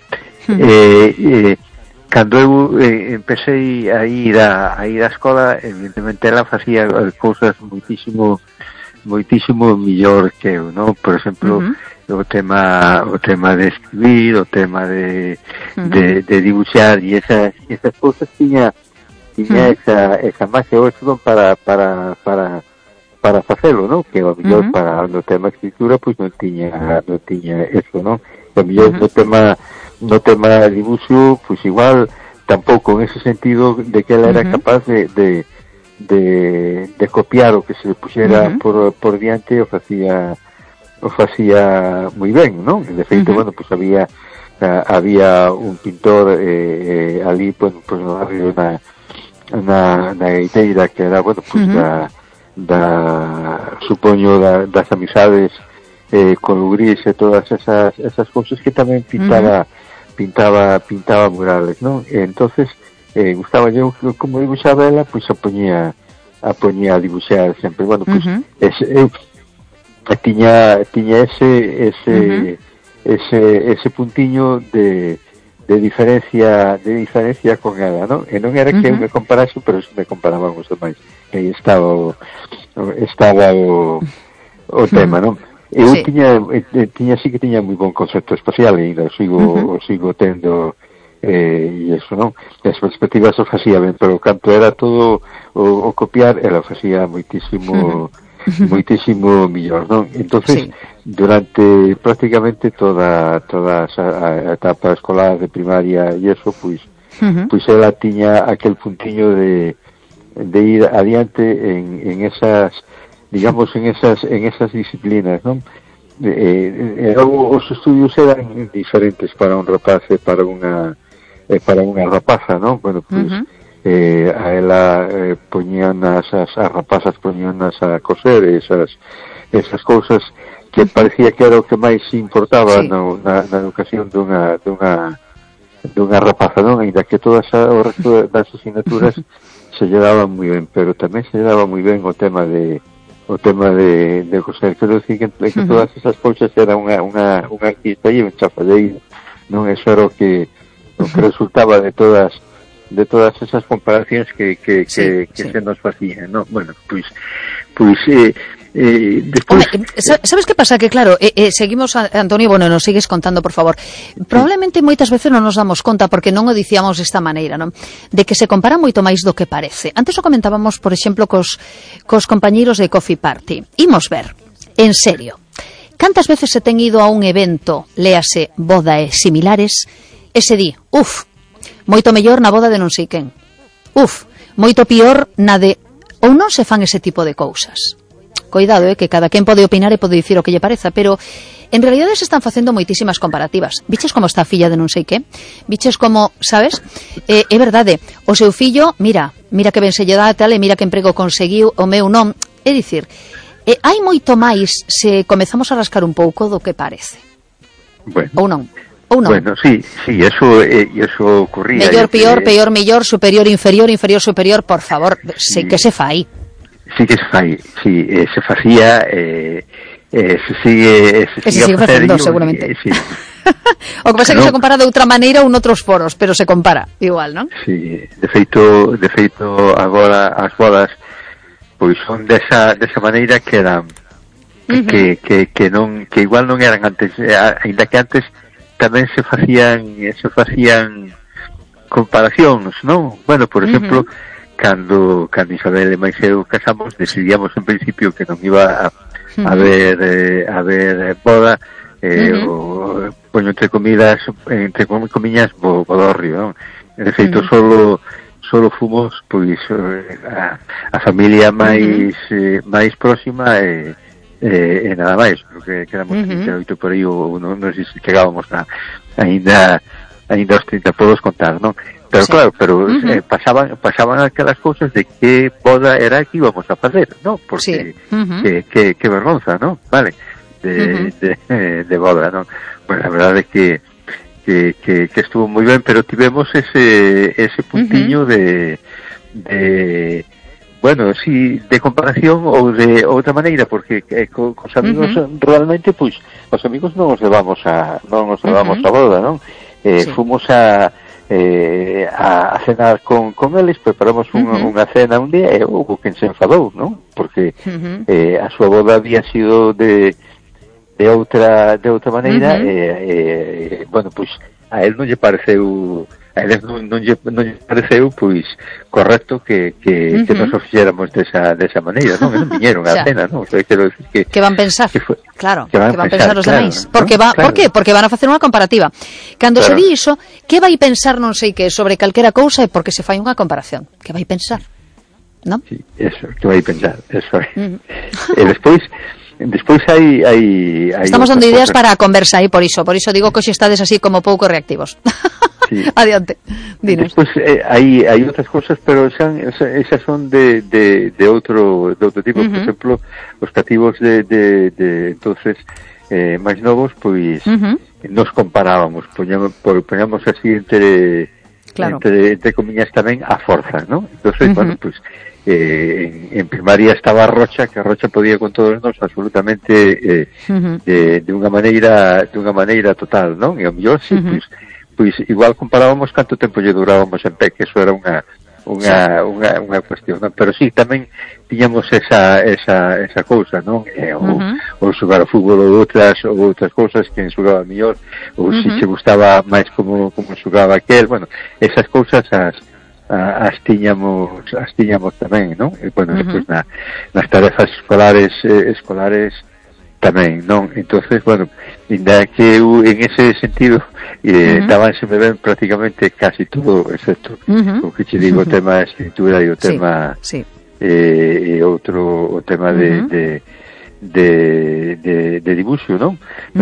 Cando eu empecé a ir á escola, evidentemente ela facía cousas moitísimo mellor que eu, non? Por exemplo, o tema de escribir, o tema de dibuixar e esas cousas tiña esa máxima ou para facelo, non? Que ao mellor para no tema escritura pois non tiña eso, non? Ao mellor no tema dibuixo, pois igual tampouco en ese sentido de que ela era capaz de copiar o que se le puxera por diante o facía moi ben, non? De feito, bueno, pois había un pintor ali, pues no barrio na Gaiteira, que era, bueno, pues supoño das amizades con Lugrís e todas esas cousas, que tamén pintaba murales, non? E entonces gustaba eu, como dibuixaba ela, pois a poñía a dibuixar sempre. Bueno, pois tiña ese puntiño de diferencia con ela, non? E non era que eu me comparase, pero me comparaban os demais. E aí estaba o tema, non? Eu tiña sí que tiña moi bon concepto espacial, e ainda o sigo tendo, e eso, non? As perspectivas o facía ben, pero canto era todo o copiar, ela facía moitísimo millor, non? Entonces, durante prácticamente toda a etapa escolar de primaria e eso, pois ela tiña aquel puntiño de ir adiante en esas, digamos, en esas disciplinas, non? Os estudios eran diferentes para un rapaz e para unha rapaza, non? Bueno, pois a ela poñían as rapazas poñíanas a coser esas cousas que parecía que era o que máis importaba na educación dunha rapaza, non? Ainda que todas o resto das asignaturas se lle daban moi ben, pero tamén se lle daba moi ben o tema de coser. Quero dicir que todas esas cousas era unha artista e un chafalleiro, non? Eso era o que resultaba de todas esas comparacións que se nos facían, non? Bueno, pois Despois... Home, sabes que pasa? Que claro, seguimos, Antonio, bueno, nos sigues contando, por favor. Probablemente moitas veces non nos damos conta, porque non o dicíamos desta maneira, non? De que se compara moito máis do que parece. Antes o comentábamos, por exemplo, cos compañeiros de Coffee Party. Imos ver, en serio, cantas veces se ten ido a un evento, léase boda e similares, e se di, moito mellor na boda de non sei quen. Moito pior na de... Ou non se fan ese tipo de cousas. Coidado, que cada quen pode opinar e pode dicir o que lle pareza, pero en realidade se están facendo moitísimas comparativas. Viches como está a filla de non sei que? Viches como, sabes? É verdade, o seu fillo, mira que ben se lle dá tal, e mira que emprego conseguiu, o meu non. É dicir, hai moito máis se comezamos a rascar un pouco do que parece. Bueno. Ou non? Bueno, sí, eso ocurría. Mellor, peor, peor, mellor, superior, inferior, inferior, superior, por favor, sei que se fai. Sí que se fai, sí, se facía, se sigue facendo, seguramente. Sí. O que pasa é que se compara de outra maneira ou noutros foros, pero se compara igual, non? Sí, de feito agora as bodas pois son desa maneira que eran que igual non eran antes, aínda que antes tamén se facían comparacións, non? Bueno, por exemplo, cando Isabel e máis eu casamos, decidíamos en principio que non iba a haber boda, o poño entre comillas bodorrio, non? De feito, solo fomos pois a familia máis próxima e nada máis, porque quedamos 38 por aí, ou non sei se chegábamos ainda aos 30, podos contar, non? Pero claro, pasaban aquelas cousas de que boda era que íbamos a facer, ¿no? Porque que vergonza, ¿no? Vale, de boda, ¿no? Bueno, la verdad es que estuvo muy bien, pero tivemos ese puntiño de bueno, sí, de comparación ou de outra maneira, porque cos amigos realmente, pois, os amigos non nos levamos a boda, non? Fomos a cenar con eles, preparamos unha cena un día e houve quen se enfadou, non? Porque a súa boda había sido de outra maneira e bueno, pois a él non lle pareceu pois correcto que nos fixéramos desa maneira, non? Non viñeron á cena, non? Quero decir que van pensar, claro, que van pensar os demais. ¿no? Porque por qué? Porque van a facer unha comparativa. Cando se di iso, que vai pensar non sei que sobre calquera cousa é porque se fai unha comparación. Que vai pensar? Non? Sí, eso, que vai pensar, eso. E despois hai estamos dando ideas para a conversa aí, por iso digo que hoxe estades así como pouco reactivos. Sí. Adiante, dinos. Despois hai outras cosas, pero esas son de outro tipo. Por exemplo, os cativos de entonces máis novos, pois nos comparábamos, poñamos así entre comillas tamén a forza, ¿no? Entonces, bueno, pues en primaria estaba Rocha, que Rocha podía con todos nós absolutamente de unha maneira total, non? E ao mellor, sí, pois igual comparábamos canto tempo lle durábamos en pé, que eso era unha cuestión, non? Pero sí, tamén tiñamos esa cousa, non? Ou xogar ao fútbol ou outras cousas, quen xogaba mellor, ou se che gustaba máis como xogaba aquel, bueno, esas cousas as tiñamos tamén, non? E, bueno, despois nas tarefas escolares tamén, non? Entonces, bueno, ainda que eu en ese sentido dábanseme ben prácticamente casi todo, excepto o que che digo, o tema da escritura e o tema e outro, o tema de dibuixo, non?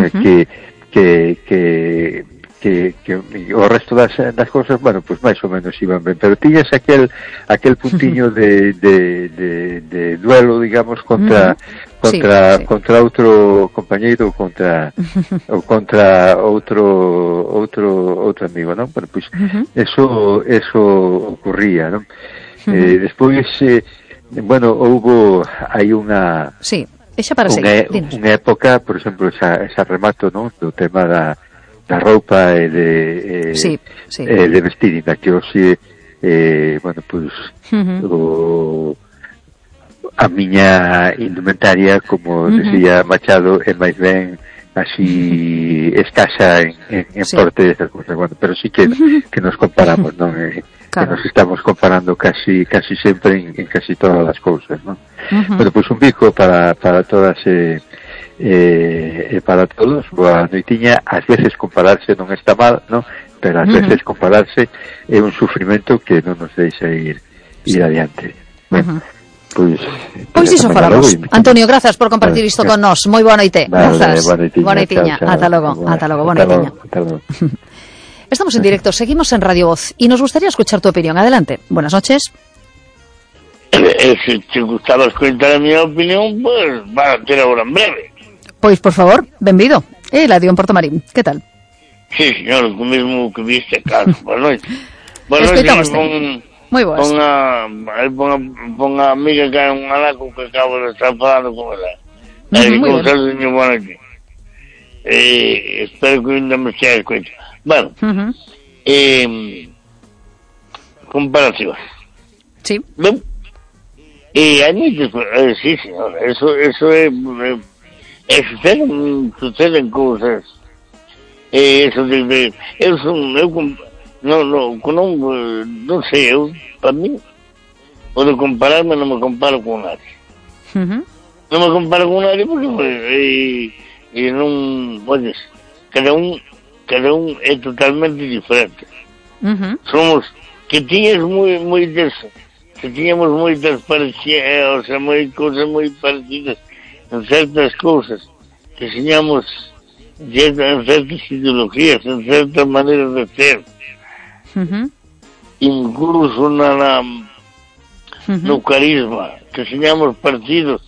Que o resto das cousas, bueno, pues máis ou menos iban ben, pero tiñas aquel puntiño de duelo, digamos, contra outro compañeiro ou contra outro amigo, non? Bueno, pues eso ocurría, non? Despois bueno, hai unha unha época, por exemplo, esa remato, non? Do tema da roupa e de vestir, na que hoxe bueno, pois a miña indumentaria, como decía Machado, é máis ben así escasa en porte de esas cosas. Bueno, pero sí que nos comparamos, non? Que nos estamos comparando casi sempre en casi todas as cousas, non? Bueno, pois un bico para todas para todos. Boa noitiña. Ás veces compararse non está mal, non? Pero ás veces compararse é un sufrimento que non nos deixa ir adiante. Bueno, Pois iso falamos. Antonio, grazas por compartir isto con nós. Moi boa noite. Grazas. Boa noitiña. Ata logo. Boa noitiña. Estamos en directo, seguimos en Radio Voz y nos gustaría escuchar tu opinión. Adelante. Buenas noches. Se te gustaba escuchar a miña opinión, pues van a ter agora en breve. Pois, por favor, benvido. Eladio en Porto Marín. Que tal? Sí, señor, o mesmo que viste, claro. Boa noite. Boa noite. Moi boas. Pon a amiga que é un alaco que acabo de estar falando con ela. Como tal, señor, boa noite. Espero que ainda me estea escuchando. Bueno, comparacións. Sí. Ben, hai moitos, sí, señor, eso suceden cousas. Eso de eu non sei, eu, para mí, o de compararme non me comparo con nadie. Non me comparo con nadie porque non, oye, cada un é totalmente diferente. Somos, que tiñamos moitas parecidas, o sea, cousas moi parecidas en certas cousas, que tiñamos en certas ideologías, en certas maneiras de ser. Incluso no carisma, que señamos partidos,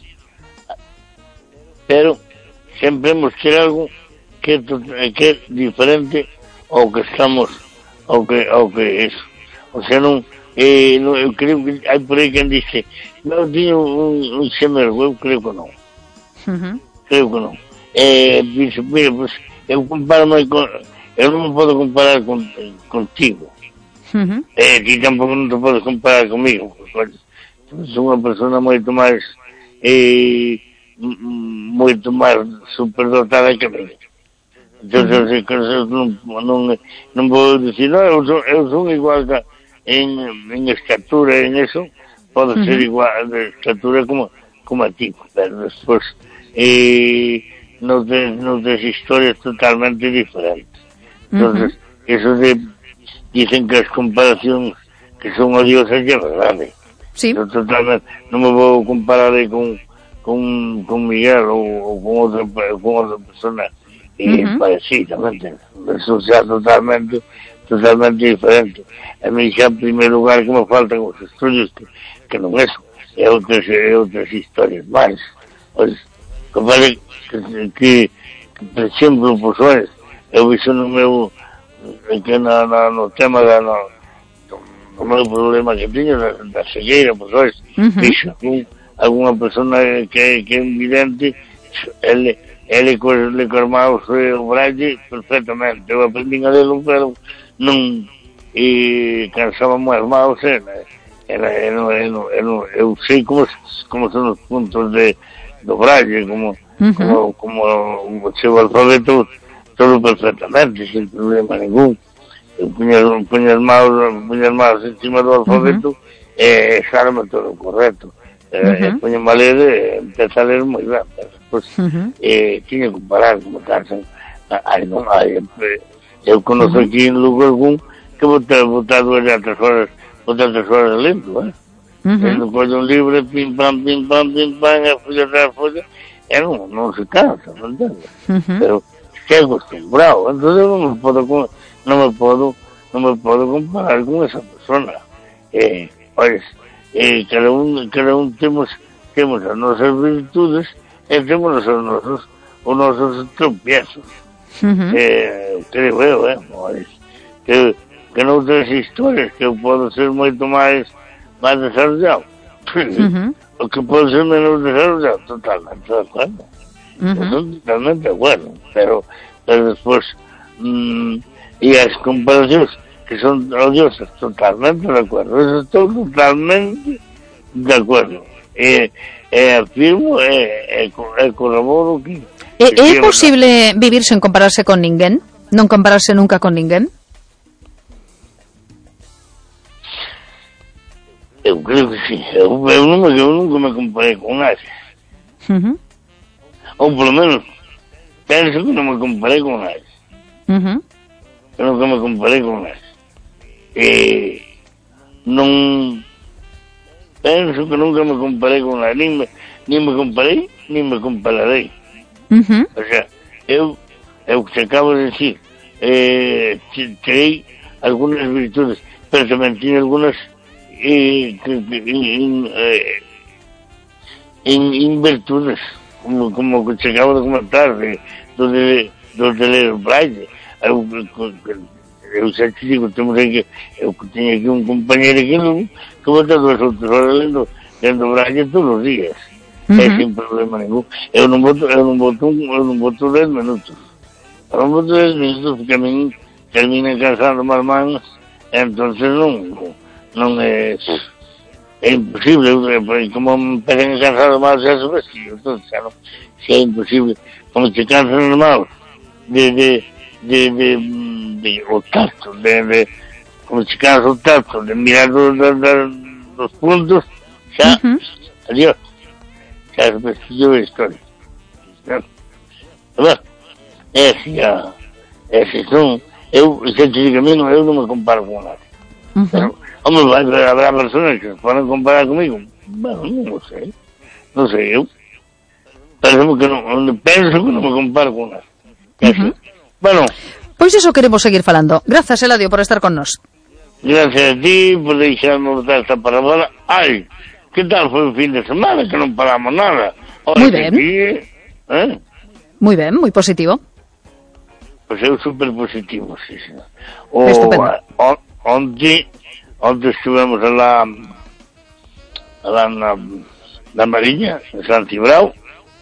pero sempre hemos que algo que é diferente ao que estamos, ao que eso. O sea, non, eu creo que hai por aí quen dice, non tiño un xemelo, eu creo que non. Creo que non. Dice, mira, pues, eu non me podo comparar contigo. Ti tampouco non te podes comparar comigo. Sou unha persona moito máis superdotada que mí. Entón, non vou dicir, eu son igual que en estatura, en eso, podo ser igual de estatura como a ti, pero despois noutras historias totalmente diferentes. Entonces, eso dicen que as comparacións que son odiosas é verdade. Sí. Eu totalmente non me vou comparar con Miguel ou con outra persona parecidamente. Eso sea totalmente diferente. A mí xa en primeiro lugar que me faltan os estudios que non é eso, é outras historias máis. Pois, que por exemplo, pois, eu vixo no meu que no tema no meu problema que tiño da cegueira, pois, vixo alguna persona que é invidente, ele cos maus o braille perfectamente. Eu aprendín a delo, pero non cansaba máis maus, eu sei como son os puntos do braille, como o seu alfabeto, todo perfectamente, sin problema ningún. Eu puño as maus encima do alfabeto e xarme todo correcto. Puño a ler e empeza a ler moi ben, despois tiña que comparar como cansan. Eu conozo aquí en Lugo algún que botar 2 horas lento, Ele colle un libro, pim pam, a folla tras folla, e non se cansa, non entende? Pero que é acostumbrado, entón eu non me podo comparar con esa persona. Cada un temos as nosas virtudes e temos os nosos tropiezos. Creo eu, que noutras historias que eu podo ser moito máis desarrollado. O que pode ser menos desarrollado, totalmente de acuerdo. Totalmente de acuerdo. Pero despois, e as comparacións que son odiosas, totalmente de acuerdo. Eso estou totalmente de acuerdo. afirmo corroboro que é posible vivir sen compararse con ninguén? Non compararse nunca con ninguén? Eu creo que sí. Eu nunca me comparei con nadie. Ou polo menos penso que non me comparei con nadie. Eu nunca me comparei con nadie. Non penso que nunca me comparei con nadie. Nin me comparei, nin me compararei. O sea, eu que te acabo de decir, terei algunas virtudes, pero tamén tiene algunas invirtudes, como que te acabo de comentar, do Telero Braille. Eu xa te digo, temos aí que eu teño aquí un compañero aquí que bota 2 ou 3 horas lendo Braille todos os días. Sin problema ningún. Eu non voto 10 minutos. Eu non voto 10 minutos porque a min termina cansando as mans, entonces non é imposible, como me empecen a cansar más eso, pues sí, entonces xa é imposible. Como te cansan as mans de o tacto, como te cansa o tacto de mirar dos puntos, xa, adiós. Xa se prestigio a historia. Bueno, ese son, eu non me comparo con nadie. Pero, hombre, habrá personas que se pueden comparar conmigo. Bueno, non sei, eu penso que non me comparo con nadie. Bueno, pois iso queremos seguir falando. Grazas, Eladio, por estar con nos. Gracias a ti por deixarme botar esta parábola. Ai, que tal foi o fin de semana que non paramos nada? Moi ben. Moi ben, moi positivo. Pois eu super positivo, sí, señor. Estupendo. Onte estivemos alá na Mariña, en San Cibrao,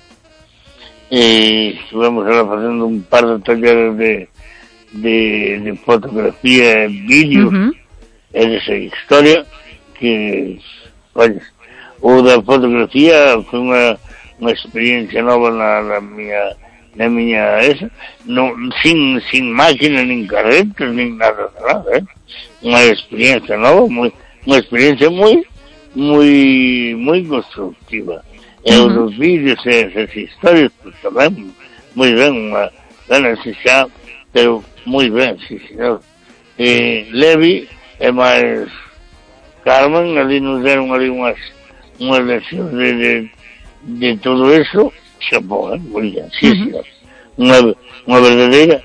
e estivemos alá facendo un par de talleres de fotografía e vídeos e desa historia que, oye, o da fotografía foi unha experiencia nova na miña esa, sin máquina, nin carretas, nin nada, unha experiencia nova, unha experiencia moi constructiva. E os dos vídeos e esas historias, pues tamén, moi ben, unha necesidade, pero moi ben, sí, señor. Levi e máis Carmen, ali nos deron ali unhas leccións de todo eso, xapón, moi ben, sí, señor. Unha verdadeira,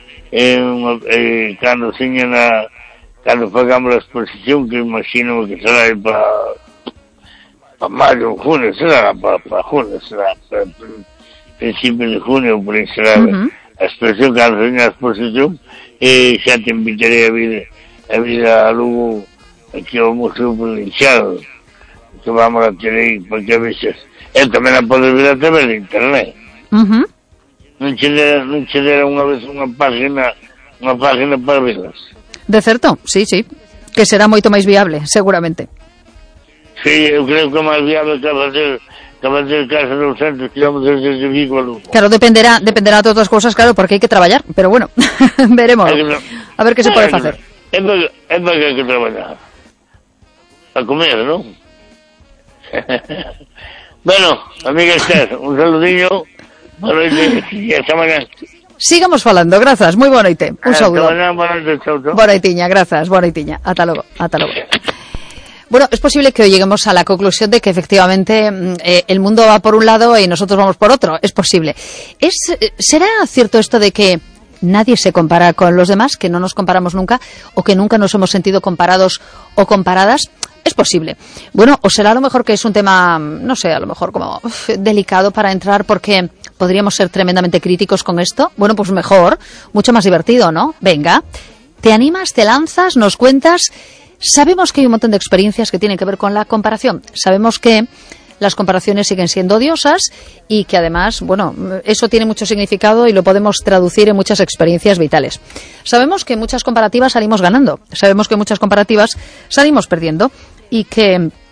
cando fagamos a exposición, que imagino que será para maio, junio, será para junio, será para principio de junio, por aí será a exposición, cando seña a exposición, xa te invitarei a vir a Lugo, aquí ao Museo Provincial, que vamos a ter aí, porque a veces tamén a podes ver a través de internet. Non che dera unha vez unha página para verlas. De certo, sí, que será moito máis viable, seguramente. Sí, eu creo que é máis viable que facer case 200 km desde Vigo a Lugo. Claro, dependerá de outras cousas, claro, porque hai que traballar, pero bueno, veremos. A ver que se pode facer. É para que hai que traballar. A comer, non? Bueno, amiga Esther, un saludinho. Boa noite e hasta mañá. Sigamos falando, grazas, moi boa noite. Un saúdo. Hasta mañá, boa noite, chao. Boa noitiña, grazas, boa noitiña. Ata logo. Bueno, es posible que hoy lleguemos a la conclusión de que efectivamente el mundo va por un lado y nosotros vamos por otro. Es posible. ¿Será cierto esto de que nadie se compara con los demás, que no nos comparamos nunca o que nunca nos hemos sentido comparados o comparadas? Es posible. Bueno, o será a lo mejor que es un tema, no sé, a lo mejor como delicado para entrar porque podríamos ser tremendamente críticos con esto. Bueno, pues mejor, mucho más divertido, ¿no? Venga, ¿te animas, te lanzas, nos cuentas? Sabemos que hay un montón de experiencias que tienen que ver con la comparación. Sabemos que las comparaciones siguen siendo odiosas y que además, bueno, eso tiene mucho significado y lo podemos traducir en muchas experiencias vitales. Sabemos que en muchas comparativas salimos ganando, sabemos que en muchas comparativas salimos perdiendo y que,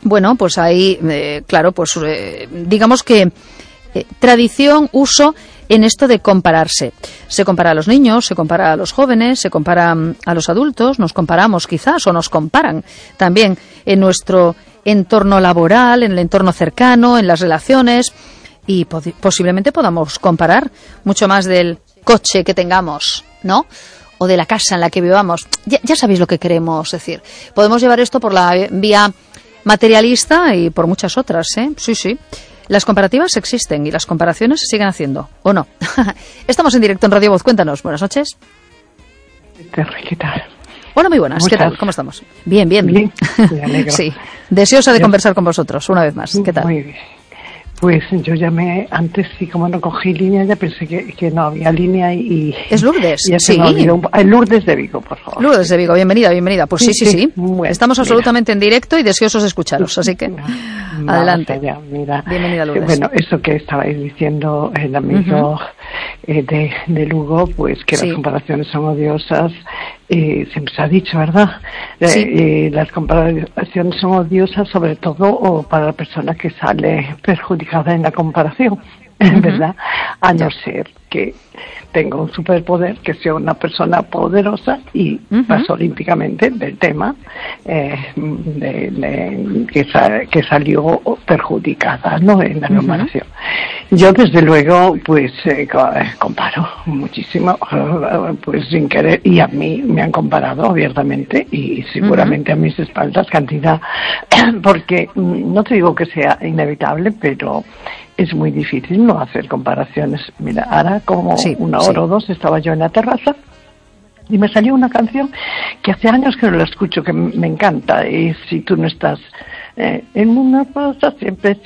bueno, pues hay, claro, pues digamos que tradición, uso en esto de compararse. Se compara a los niños, se compara a los jóvenes, se compara a los adultos, nos comparamos quizás o nos comparan también en nuestro entorno laboral, en el entorno cercano, en las relaciones, y posiblemente podamos comparar mucho más del coche que tengamos, ¿no? O de la casa en la que vivamos. Ya sabéis lo que queremos decir. Podemos llevar esto por la vía materialista y por muchas otras, ¿eh? Sí. Las comparativas existen y las comparaciones se siguen haciendo, ¿o no? Estamos en directo en Radio Voz. Cuéntanos. Buenas noches. ¿Qué tal? Hola, muy buenas. ¿Qué tal? ¿Cómo estamos? Bien. Me alegro. Sí. Deseosa de conversar con vosotros una vez más. ¿Qué tal? Muy bien. Pues yo llamé antes y como no cogí línea ya pensé que no había línea y... ¿Es Lourdes? Sí. Lourdes de Vigo, por favor. Lourdes de Vigo, bienvenida. Pues sí. Bueno, estamos absolutamente en directo y deseosos de escucharos, así que adelante. Mira. Bienvenida, Lourdes. Bueno, eso que estabais diciendo el amigo de Lugo, pues que las comparaciones son odiosas. Siempre se ha dicho, ¿verdad? Las comparaciones son odiosas sobre todo para la persona que sale perjudicada en la comparación, ¿verdad? A no ser que tenga un superpoder, que sea una persona poderosa y pasó olímpicamente del tema que salió perjudicada, ¿no? En la comparación. Yo desde luego pues comparo muchísimo, pues sin querer, y a mí me han comparado abiertamente y seguramente a mis espaldas cantidad, porque no te digo que sea inevitable, pero es muy difícil no hacer comparaciones. Mira, ahora como una hora o dos estaba yo en la terraza y me salió una canción que hace años que no la escucho, que me encanta, y si tú no estás en una cosa siempre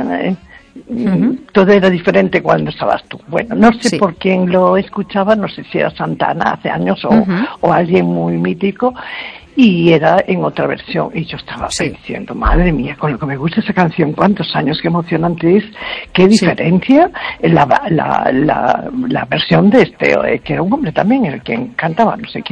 todo era diferente cuando estabas tú. Bueno, no sé por quién lo escuchaba, no sé si era Santana hace años o alguien muy mítico, y era en otra versión, y yo estaba diciendo, madre mía, con lo que me gusta esa canción, cuántos años, qué emocionante es, qué diferencia la versión de que era un hombre también el quien cantaba, no sé quién